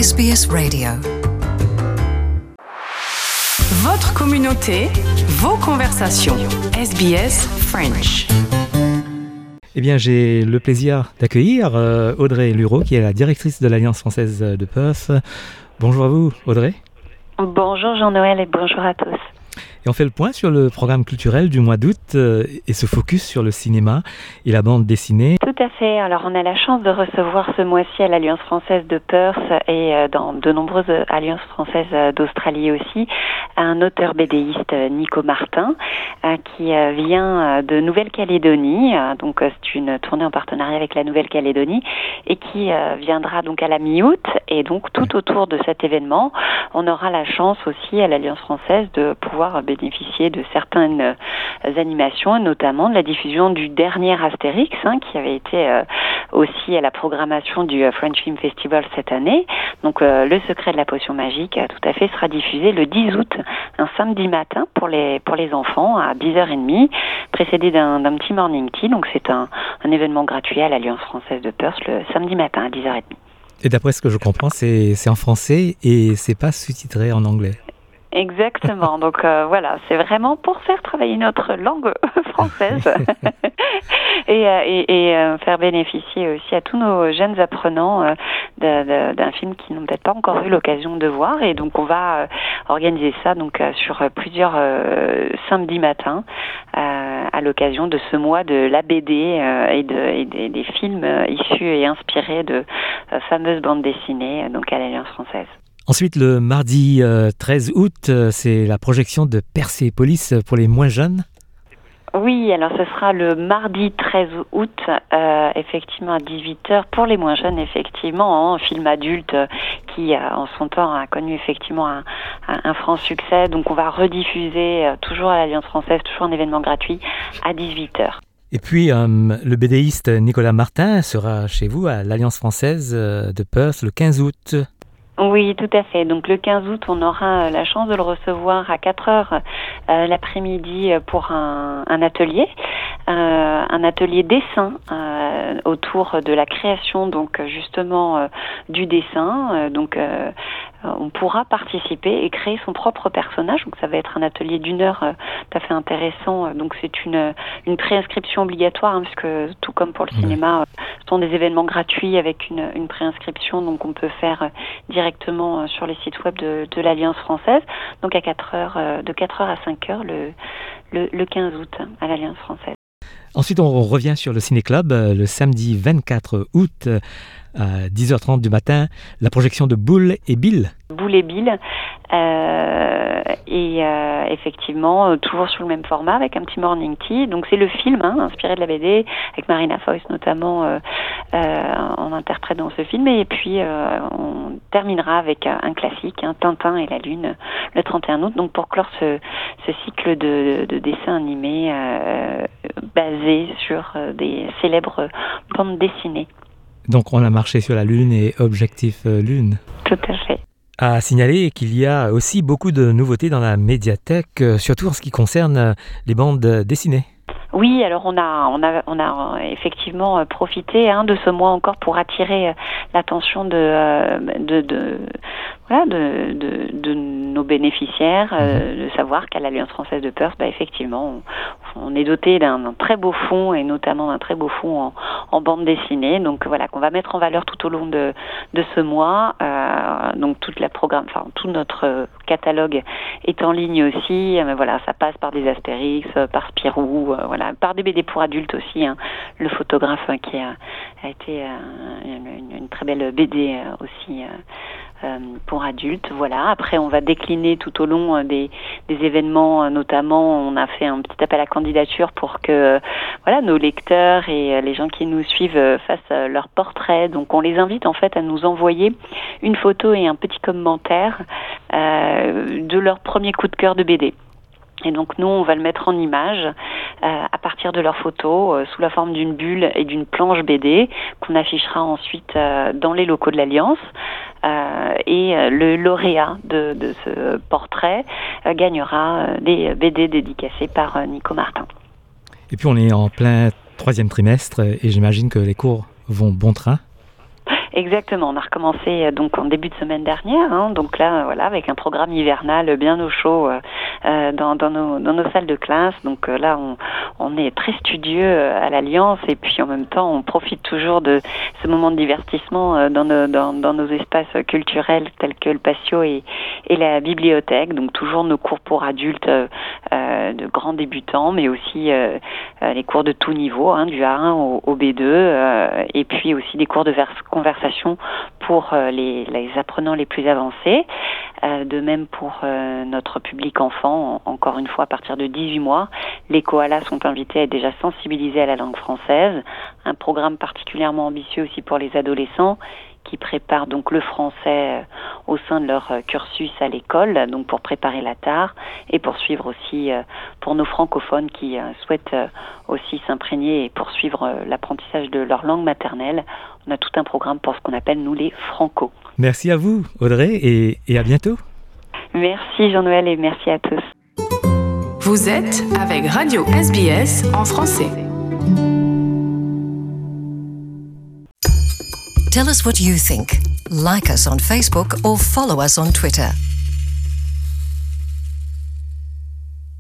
SBS Radio. Votre communauté, vos conversations. SBS French. Eh bien, j'ai le plaisir d'accueillir Audrey Lureau, qui est la directrice de l'Alliance française de Perth. Bonjour à vous, Audrey. Bonjour Jean-Noël et bonjour à tous. Et on fait le point sur le programme culturel du mois d'août et se focus sur le cinéma et la bande dessinée. Tout à fait. Alors, on a la chance de recevoir ce mois-ci à l'Alliance française de Perth et dans de nombreuses alliances françaises d'Australie aussi, un auteur BDiste, Nico Martin, qui vient de Nouvelle-Calédonie. Donc, c'est une tournée en partenariat avec la Nouvelle-Calédonie et qui viendra donc à la mi-août. Et donc, tout autour de cet événement, on aura la chance aussi à l'Alliance française de pouvoir bénéficier de certaines animations, notamment de la diffusion du dernier Astérix, qui avait été aussi à la programmation du French Film Festival cette année. Donc le secret de la potion magique, tout à fait, sera diffusé le 10 août, un samedi matin pour les enfants à 10h30, précédé d'un petit morning tea. Donc c'est un événement gratuit à l'Alliance française de Perth le samedi matin à 10h30. Et d'après ce que je comprends, c'est en français et c'est pas sous-titré en anglais. Exactement, donc voilà, c'est vraiment pour faire travailler notre langue française et faire bénéficier aussi à tous nos jeunes apprenants d'un film qu'ils n'ont peut-être pas encore eu l'occasion de voir. Et donc on va organiser ça donc sur plusieurs samedis matins à l'occasion de ce mois de la BD et des films issus et inspirés de fameuses bandes dessinées donc à l'Alliance française. Ensuite, le mardi 13 août, c'est la projection de Persépolis pour les moins jeunes. Oui, alors ce sera le mardi 13 août, effectivement à 18h, pour les moins jeunes, effectivement, un film adulte qui, en son temps, a connu effectivement un franc succès. Donc on va rediffuser, toujours à l'Alliance française, toujours un événement gratuit, à 18h. Et puis, le BDiste Nicolas Martin sera chez vous à l'Alliance française de Perth le 15 août. Oui, tout à fait. Donc le 15 août, on aura la chance de le recevoir à 4h l'après-midi pour un atelier dessin autour de la création donc justement du dessin. On pourra participer et créer son propre personnage. Donc ça va être un atelier d'1 heure tout à fait intéressant. Donc c'est une préinscription obligatoire puisque tout comme pour le cinéma, ce sont des événements gratuits avec une préinscription. Donc on peut faire directement sur les sites web de l'Alliance française. Donc de 4h à 5h le 15 août à l'Alliance française. Ensuite, on revient sur le Ciné-Club le samedi 24 août à 10h30 du matin, la projection de Boule et Bill. Boule et Bill, effectivement, toujours sur le même format avec un petit morning tea. Donc c'est le film inspiré de la BD, avec Marina Foïs notamment en interprète dans ce film. Et puis on terminera avec un classique, Tintin et la Lune, le 31 août. Donc pour clore ce cycle de dessins animés basés sur des célèbres bandes dessinées. Donc on a marché sur la Lune et Objectif Lune. Tout à fait. À signaler qu'il y a aussi beaucoup de nouveautés dans la médiathèque, surtout en ce qui concerne les bandes dessinées. Oui, alors on a effectivement profité de ce mois encore pour attirer l'attention de nos bénéficiaires, de savoir qu'à l'Alliance française de Perth, effectivement, on est doté d'un très beau fonds et notamment d'un très beau fonds en bande dessinée. Donc voilà, qu'on va mettre en valeur tout au long de ce mois. Donc tout notre catalogue est en ligne aussi. Mais voilà, ça passe par des Astérix, par Spirou, par des BD pour adultes aussi. Le photographe qui a été une très belle BD aussi. Pour adultes, voilà. Après, on va décliner tout au long des événements, notamment, on a fait un petit appel à candidature pour que, nos lecteurs et les gens qui nous suivent fassent leur portrait. Donc, on les invite en fait à nous envoyer une photo et un petit commentaire de leur premier coup de cœur de BD. Et donc nous, on va le mettre en image à partir de leurs photos sous la forme d'une bulle et d'une planche BD qu'on affichera ensuite dans les locaux de l'Alliance. Et le lauréat de ce portrait gagnera des BD dédicacés par Nico Martin. Et puis on est en plein 3e trimestre et j'imagine que les cours vont bon train. Exactement, on a recommencé donc en début de semaine dernière, donc là voilà avec un programme hivernal bien au chaud dans nos salles de classe. Donc là on est très studieux à l'Alliance et puis en même temps on profite toujours de ce moment de divertissement dans nos espaces culturels tels que le patio et la bibliothèque. Donc toujours nos cours pour adultes de grands débutants, mais aussi les cours de tout niveau, du A1 au B2, et puis aussi des cours de conversation pour les apprenants les plus avancés. De même pour notre public enfant, encore une fois à partir de 18 mois, les koalas sont invités à être déjà sensibilisés à la langue française. Un programme particulièrement ambitieux aussi pour les adolescents qui préparent donc le français au sein de leur cursus à l'école, donc pour préparer la tare et poursuivre aussi pour nos francophones qui souhaitent aussi s'imprégner et poursuivre l'apprentissage de leur langue maternelle. On a tout un programme pour ce qu'on appelle, nous, les francos. Merci à vous, Audrey, et à bientôt. Merci Jean-Noël et merci à tous. Vous êtes avec Radio SBS en français. Tell us what you think. Like us on Facebook or follow us on Twitter.